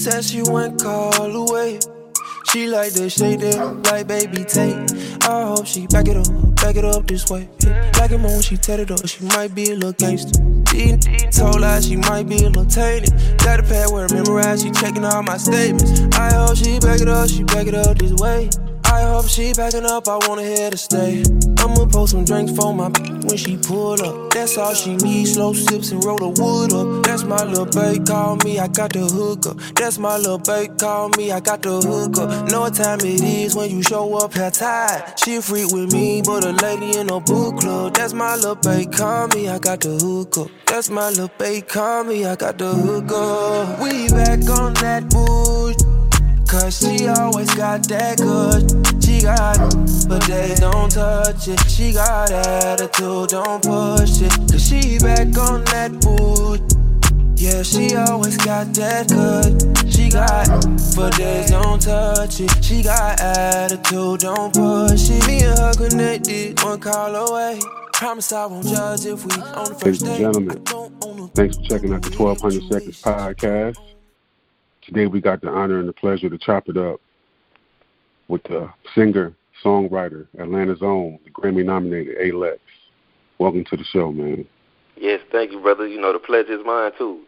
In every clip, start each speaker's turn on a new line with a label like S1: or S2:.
S1: said she went call away. She like the shake that like baby take. I hope she back it up this way. Like it more when she tear it up, she might be a little gangster. She told her she might be a little tainted. Got a pad where I memorize, she checking all my statements. I hope she back it up this way. I hope she backing up, I want her to stay. I'ma pour some drinks for my when she pull up. That's all she needs, slow sips and roll the wood up. That's my little babe, call me, I got the hook up. That's my little babe, call me, I got the hook up. Know what time it is when you show up, hair tied. She a freak with me, but a lady in a book club. That's my little babe, call me, I got the hook up. That's my little babe, call me, I got the hook up. We back on that bush. Cause she always got that good. She got it, but they don't touch it. She got attitude, don't push it. Cause she back on that boot. Yeah, she always got that good. She got it, but they don't touch it. She got attitude, don't push it. Me and her connected, one call away. Promise I won't judge if we on the first date.
S2: Ladies and gentlemen, thanks for checking out the 1200 Seconds podcast. Today we got the honor and the pleasure to chop it up with the singer, songwriter, Atlanta's own, the Grammy-nominated A-Lex. Welcome to the show, man.
S3: Yes, thank you, brother. You know, the pleasure is mine, too.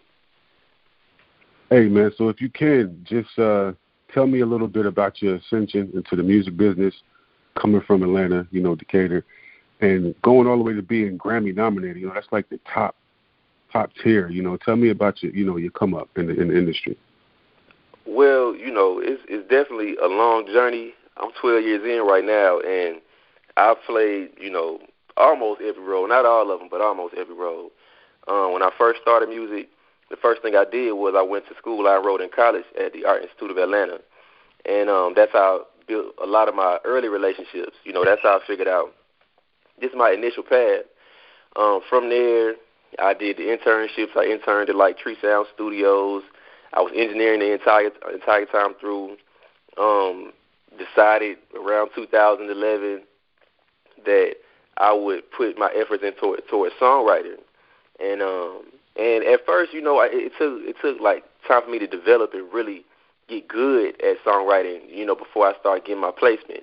S2: Hey, man, so if you can, just tell me a little bit about your ascension into the music business, coming from Atlanta, you know, Decatur, and going all the way to being Grammy-nominated. You know, that's like the top tier. You know, tell me about your come up in the industry.
S3: Well, you know, it's definitely a long journey. I'm 12 years in right now, and I've played, you know, almost every role. Not all of them, but almost every role. When I first started music, the first thing I did was I went to school. I enrolled in college at the Art Institute of Atlanta, and that's how I built a lot of my early relationships. You know, that's how I figured out this is my initial path. From there, I did the internships. I interned at, like, Tree Sound Studios. I was engineering the entire time through. Decided around 2011 that I would put my efforts into toward songwriting, and at first, you know, it took like time for me to develop and really get good at songwriting, you know, before I started getting my placements.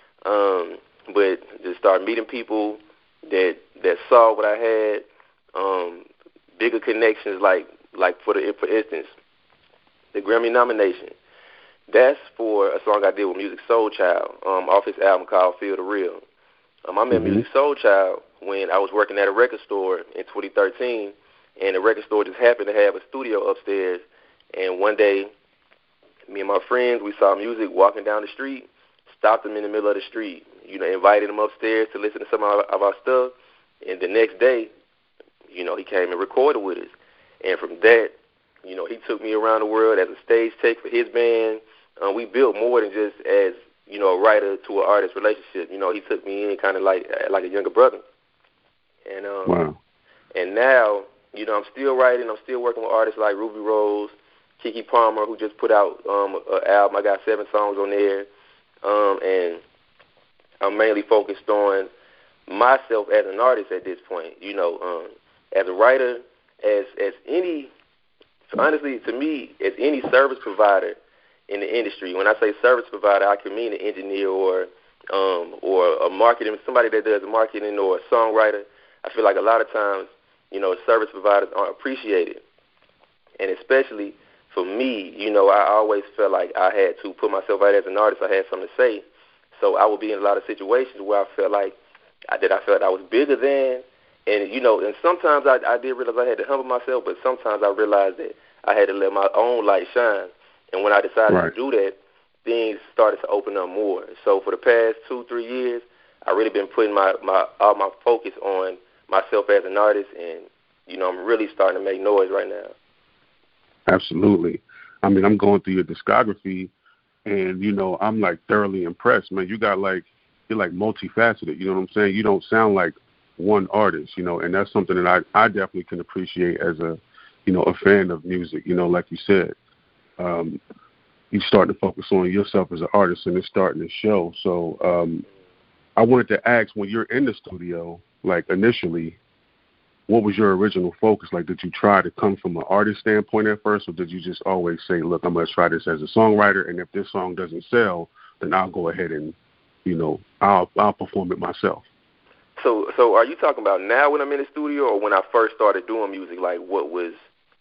S3: But just start meeting people that saw what I had, bigger connections, like for instance. The Grammy nomination, that's for a song I did with Musiq Soulchild off his album called Feel the Real. I met Musiq Soulchild when I was working at a record store in 2013, and the record store just happened to have a studio upstairs. And one day, me and my friends, we saw Musiq walking down the street, stopped him in the middle of the street, you know, invited him upstairs to listen to some of our stuff. And the next day, you know, he came and recorded with us. And from that, you know, he took me around the world as a stage tech for his band. We built more than just as, you know, a writer to an artist relationship. You know, he took me in kind of like a younger brother. And
S2: wow.
S3: And now, you know, I'm still writing. I'm still working with artists like Ruby Rose, Keke Palmer, who just put out an album. I got 7 songs on there. And I'm mainly focused on myself as an artist at this point. You know, as a writer, as any... Honestly, to me, as any service provider in the industry, when I say service provider, I can mean an engineer or a marketing, somebody that does marketing or a songwriter. I feel like a lot of times, you know, service providers aren't appreciated. And especially for me, you know, I always felt like I had to put myself out as an artist. I had something to say. So I would be in a lot of situations where I felt like I was bigger than. And, you know, and sometimes I did realize I had to humble myself, but sometimes I realized that I had to let my own light shine. And when I decided to do that, things started to open up more. So for the past 2-3 years, I've really been putting all my focus on myself as an artist, and, you know, I'm really starting to make noise right now.
S2: Absolutely. I mean, I'm going through your discography, and, you know, I'm, like, thoroughly impressed. Man, you're, like, multifaceted, you know what I'm saying? You don't sound like one artist, you know, and that's something that I definitely can appreciate as a, you know, a fan of music. You know, like you said, you start to focus on yourself as an artist, and it's starting to show. So I wanted to ask, when you're in the studio, like initially, what was your original focus? Like, did you try to come from an artist standpoint at first, or did you just always say, look, I'm going to try this as a songwriter, and if this song doesn't sell, then I'll go ahead and, I'll perform it myself?
S3: So are you talking about now when I'm in the studio, or when I first started doing music? Like, what was?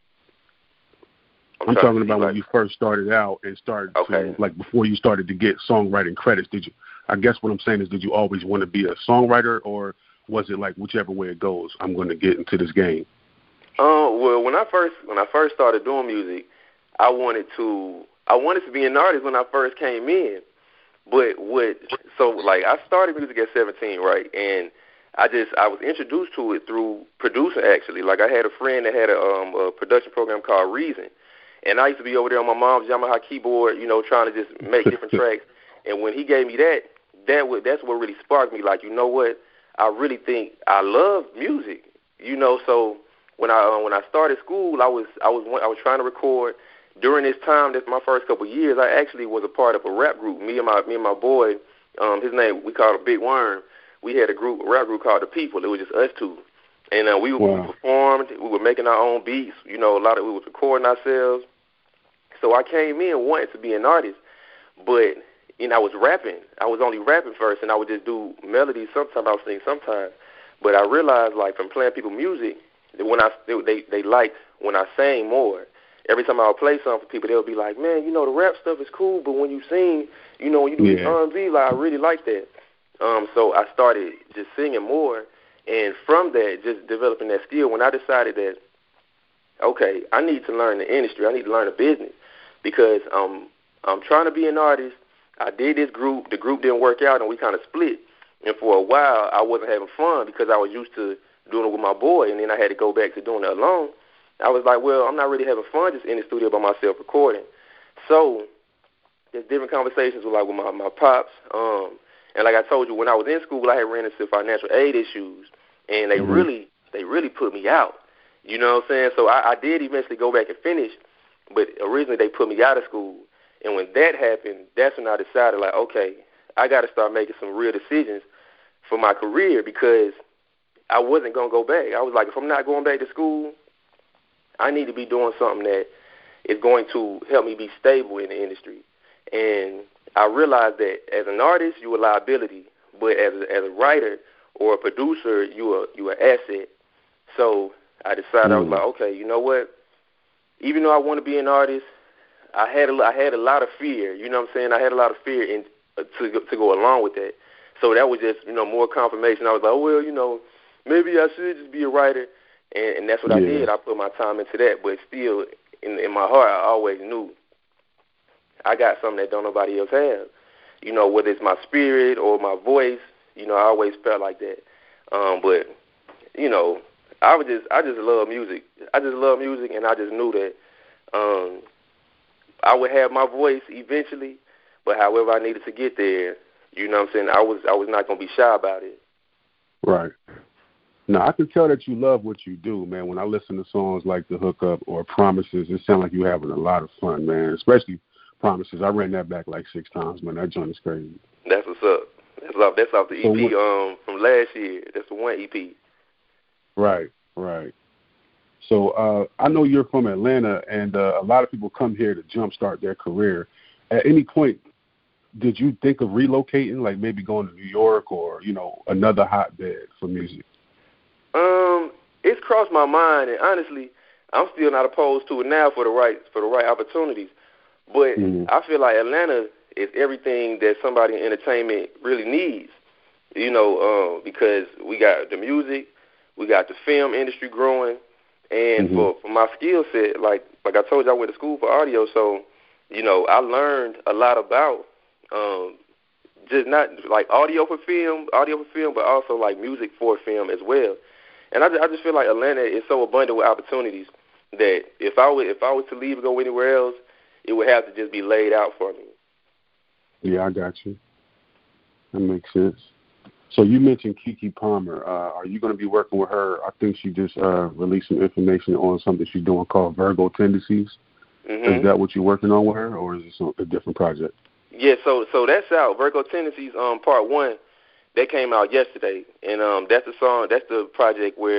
S2: I'm talking about when you first started out and started to, like, before you started to get songwriting credits. Did you? I guess what I'm saying is, did you always want to be a songwriter, or was it like whichever way it goes, I'm going to get into this game?
S3: Well, when I first started doing music, I wanted to be an artist when I first came in. But I started music at 17, right? And I was introduced to it through producing, actually. Like, I had a friend that had a production program called Reason. And I used to be over there on my mom's Yamaha keyboard, trying to just make different tracks. And when he gave me that's what really sparked me. Like, you know what? I really think I love music. So when I started school, I was trying to record. During this time, that's my first couple of years, I actually was a part of a rap group. Me and my boy, his name, we called him Big Worm. We had a rap group called The People. It was just us two. And we performed. We were making our own beats. We was recording ourselves. So I came in wanting to be an artist, but I was rapping. I was only rapping first, and I would just do melodies. Sometimes I would sing, sometimes. But I realized, like, from playing people music, that they liked when I sang more. Every time I would play something for people, they would be like, man, the rap stuff is cool, but when you sing, when you do this R&B, like, I really like that. So I started just singing more, and from that, just developing that skill, when I decided that, okay, I need to learn the industry, I need to learn the business, because I'm trying to be an artist. I did this group. The group didn't work out, and we kind of split. And for a while, I wasn't having fun because I was used to doing it with my boy, and then I had to go back to doing it alone. I was like, well, I'm not really having fun just in the studio by myself recording. So there's different conversations with my pops. And like I told you, when I was in school, I had ran into financial aid issues, and they really put me out. You know what I'm saying? So I did eventually go back and finish, but originally they put me out of school. And when that happened, that's when I decided, like, okay, I got to start making some real decisions for my career, because I wasn't going to go back. I was like, if I'm not going back to school, I need to be doing something that is going to help me be stable in the industry. And I realized that as an artist, you're a liability, but as a writer or a producer, you're an asset. So I decided, I was like, okay, you know what? Even though I want to be an artist, I had a lot of fear. You know what I'm saying? I had a lot of fear to go along with that. So that was just, more confirmation. I was like, oh, well, maybe I should just be a writer. And that's what I did. I put my time into that. But still, in my heart, I always knew I got something that don't nobody else have. Whether it's my spirit or my voice, I always felt like that. But, I just love music. I just love music, and I just knew that I would have my voice eventually, but however I needed to get there, you know what I'm saying, I was not going to be shy about it.
S2: Right. Now, I can tell that you love what you do, man. When I listen to songs like The Hookup or Promises, it sounds like you're having a lot of fun, man, especially Promises. I ran that back like 6 times, man. That joint is crazy.
S3: That's what's up. That's off the EP from last year. That's the one EP.
S2: Right. So I know you're from Atlanta, and a lot of people come here to jumpstart their career. At any point, did you think of relocating, like maybe going to New York or, another hotbed for music?
S3: It's crossed my mind, and honestly, I'm still not opposed to it now for the right opportunities. But I feel like Atlanta is everything that somebody in entertainment really needs, because we got the music, we got the film industry growing, and for my skill set, like I told you, I went to school for audio, so, I learned a lot about just not like audio for film, but also like music for film as well. And I just feel like Atlanta is so abundant with opportunities that if I was to leave and go anywhere else, it would have to just be laid out for me.
S2: Yeah, I got you. That makes sense. So you mentioned Keke Palmer. Are you going to be working with her? I think she just released some information on something she's doing called Virgo Tendencies. Is that what you're working on with her, or is this a different project?
S3: Yeah, so that's out. Virgo Tendencies, Part 1, that came out yesterday, and that's the project where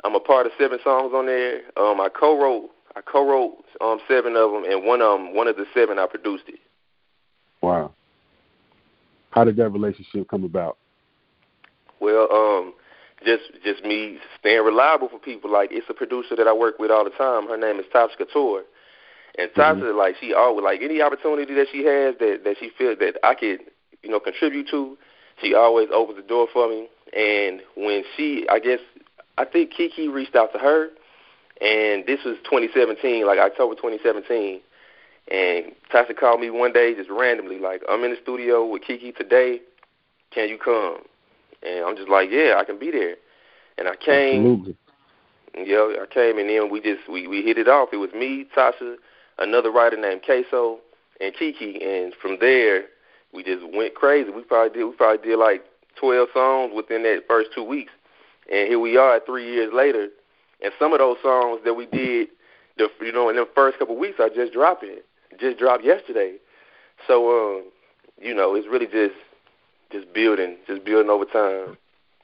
S3: I'm a part of 7 songs on there. I co-wrote 7 of them, and one of the 7 I produced it.
S2: Wow. How did that relationship come about?
S3: Well, just me staying reliable for people. Like, it's a producer that I work with all the time. Her name is Tasha Couture. And Tasha, like, she always, like, any opportunity that she has that she feels that I could, contribute to, she always opens the door for me. And when I think Kiki reached out to her, and this was 2017, like October 2017. And Tasha called me one day just randomly, like, I'm in the studio with Kiki today. Can you come? And I'm just like, yeah, I can be there. And I came.
S2: Absolutely.
S3: Yeah, I came, and then we hit it off. It was me, Tasha, another writer named Queso, and Kiki. And from there, we just went crazy. We probably did like 12 songs within that first 2 weeks. And here we are 3 years later. And some of those songs that we did, in the first couple of weeks, I just dropped it. Just dropped yesterday. So, it's really just building over time.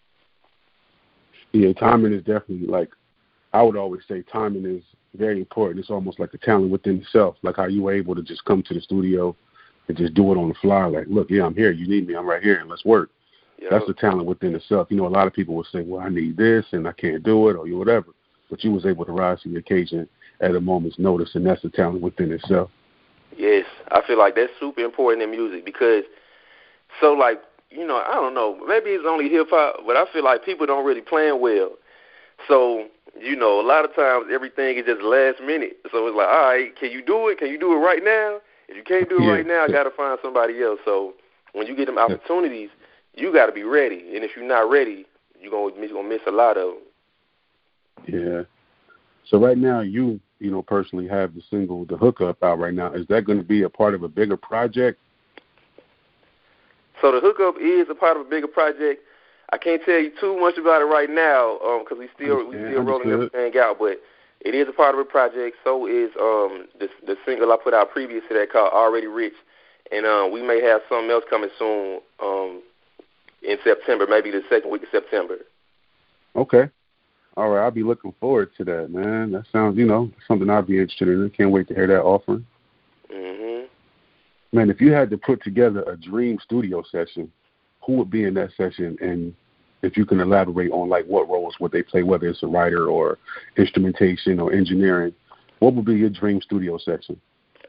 S2: Yeah, timing is definitely, like, I would always say timing is very important. It's almost like a talent within itself, like how you were able to just come to the studio and just do it on the fly. Like, look, yeah, I'm here. You need me. I'm right here, and let's work. Yep. That's a talent within itself. A lot of people will say, well, I need this, and I can't do it, or whatever. But you was able to rise to the occasion at a moment's notice, and that's a talent within itself.
S3: Yes, I feel like that's super important in music because, so, like, I don't know, maybe it's only hip-hop, but I feel like people don't really plan well. So, a lot of times everything is just last minute. So it's like, all right, can you do it? Can you do it right now? If you can't do it right now, I got to find somebody else. So when you get them opportunities, you got to be ready. And if you're not ready, you're going to miss a lot of them.
S2: Yeah. So right now you personally have the single, The Hookup, out right now. Is that going to be a part of a bigger project?
S3: So The Hookup is a part of a bigger project. I can't tell you too much about it right now because we still rolling everything out, but it is a part of a project. So is the single I put out previous to that called Already Rich, and we may have something else coming soon in September, maybe the second week of September.
S2: Okay. All right, I'll be looking forward to that, man. That sounds, something I'd be interested in. I can't wait to hear that offering.
S3: Mm-hmm.
S2: Man, if you had to put together a dream studio session, who would be in that session? And if you can elaborate on, like, what roles would they play, whether it's a writer or instrumentation or engineering, what would be your dream studio session?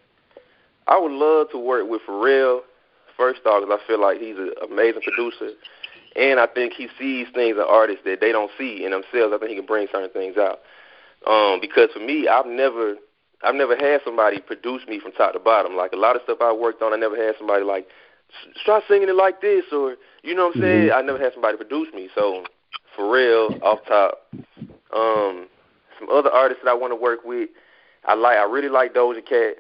S3: I would love to work with Pharrell, first off, because I feel like he's an amazing producer. And I think he sees things in artists that they don't see in themselves. I think he can bring certain things out. Because for me, I've never had somebody produce me from top to bottom. Like, a lot of stuff I worked on, I never had somebody like, try singing it like this, or, you know what I'm saying? I never had somebody produce me. So, Pharrell, off top. Some other artists that I want to work with, I really like Doja Cat.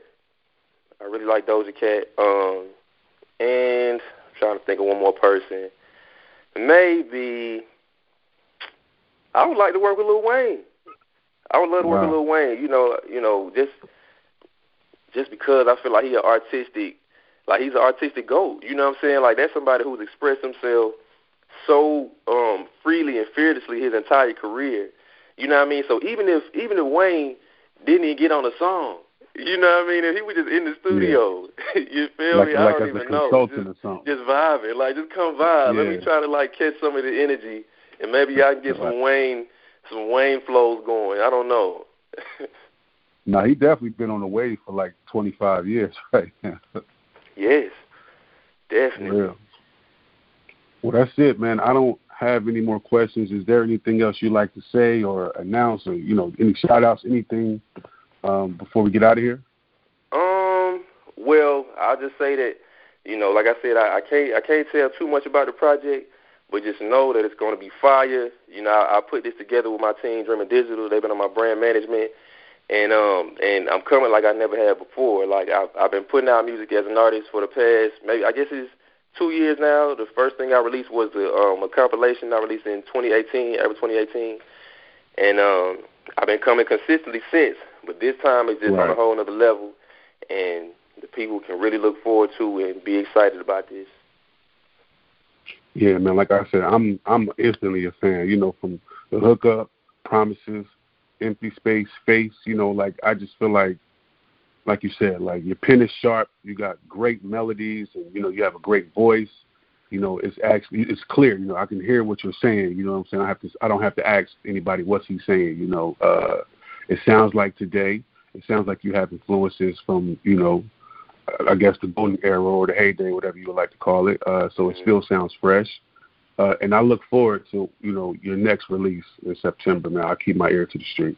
S3: And I'm trying to think of one more person. Maybe I would like to work with Lil Wayne. I would love to work with Lil Wayne. Just because I feel like he's an artistic GOAT. You know what I'm saying? Like, that's somebody who's expressed himself so freely and fearlessly his entire career. You know what I mean? So even if Wayne didn't even get on a song, you know what I mean? If he was just in the studio, you feel me? I don't even know. Just vibing. Like, just come vibe. Let me try to, like, catch some of the energy, and maybe I can get some Wayne flows going. I don't know.
S2: No, he definitely been on the wave for like 25 years right now.
S3: Yes, definitely.
S2: Real. Well, that's it, man. I don't have any more questions. Is there anything else you'd like to say or announce, or any shout-outs, anything before we get out of here?
S3: Well, I'll just say that, like I said, I can't tell too much about the project, but just know that it's going to be fire. I put this together with my team, Dreaming Digital. They've been on my brand management. And I'm coming like I never had before. Like, I've been putting out music as an artist for the past, maybe, I guess it's 2 years now. The first thing I released was a compilation I released in April 2018. And I've been coming consistently since. But this time it's just on a whole other level. And the people can really look forward to and be excited about this. Yeah,
S2: man, like I said, I'm instantly a fan, from The Hookup, promises, empty space, face. You know, like I just feel like you said, like your pen is sharp. You got great melodies, and you know you have a great voice. You know, it's clear. You know, I can hear what you're saying. You know what I'm saying? I don't have to ask anybody what's he saying. You know, it sounds like today. It sounds like you have influences from, you know, I guess the golden era or the heyday, whatever you would like to call it. So it still sounds fresh. And I look forward to, you know, your next release in September, man. I'll keep my ear to the street.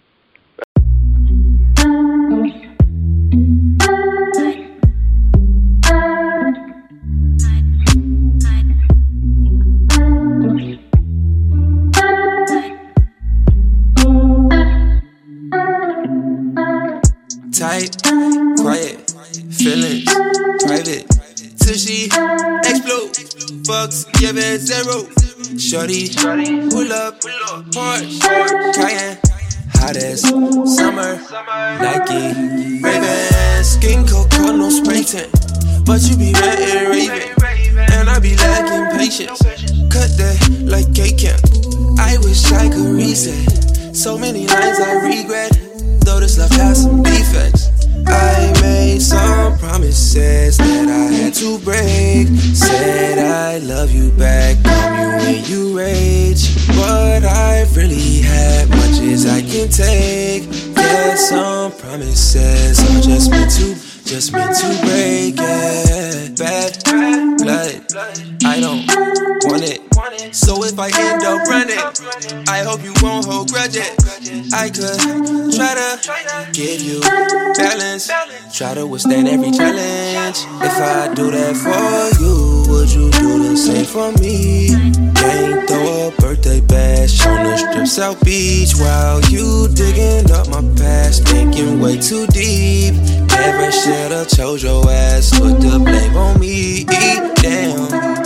S1: Tight, quiet, feelings, private, till she explode, fucks, give it zero. Shorty, pull up, Porsche, Cayenne, hot as summer, Nike, Ray-Ban, skin coat, no spray tan, but you be red and raving, and I be lacking patience, cut that like cake. I wish I could reset, so many lines I regret. Though this love has some defects, I made some promises that I had to break. Said I love you back, on you when you rage, but I've really had much as I can take. Yeah, some promises are just meant to break. Yeah, bad blood, I don't want it. So if I end up running, I hope you won't hold grudges. I could try to give you balance, try to withstand every challenge. If I do that for you, would you do the same for me? Can't throw a birthday bash on the strip South Beach while you digging up my past, thinking way too deep. Never should've chose your ass, put the blame on me. Damn.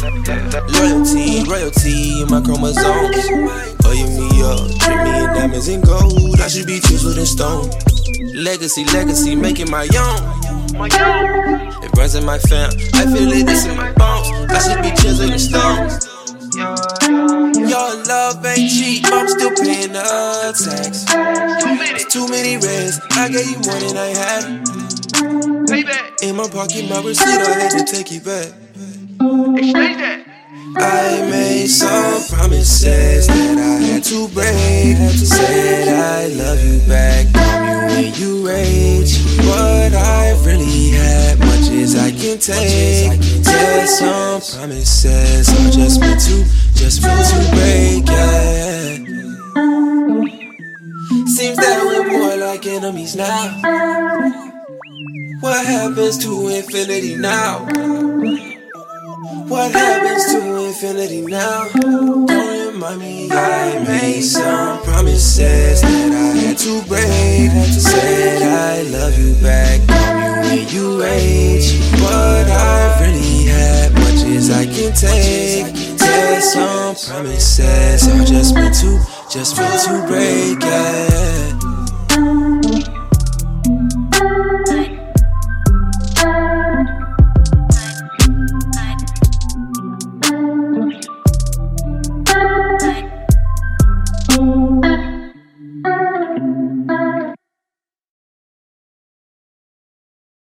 S1: Royalty in my chromosomes. Oil me up, treat me in diamonds and gold. I should be chiseled in stone. Legacy, making my own. It runs in my fam, I feel it, it's in my bones. I should be chiseled in stones. Your love ain't cheap, I'm still paying the tax. It's too many reds, I gave you more than I had. In my pocket, my receipt, I had to take it back. Exchange that. I made some promises that I had to break. Said I love you back, on you when you rage, but I've really had much as I can take. Yeah, some promises are just meant to break. Yeah. Seems that we're more like enemies now. What happens to infinity now? What happens to infinity now? Don't remind me, I made some promises that I had to break. Said I love you back, on you when you rage, but I've really had much as I can take. Yeah, some promises are just meant to break. Yeah.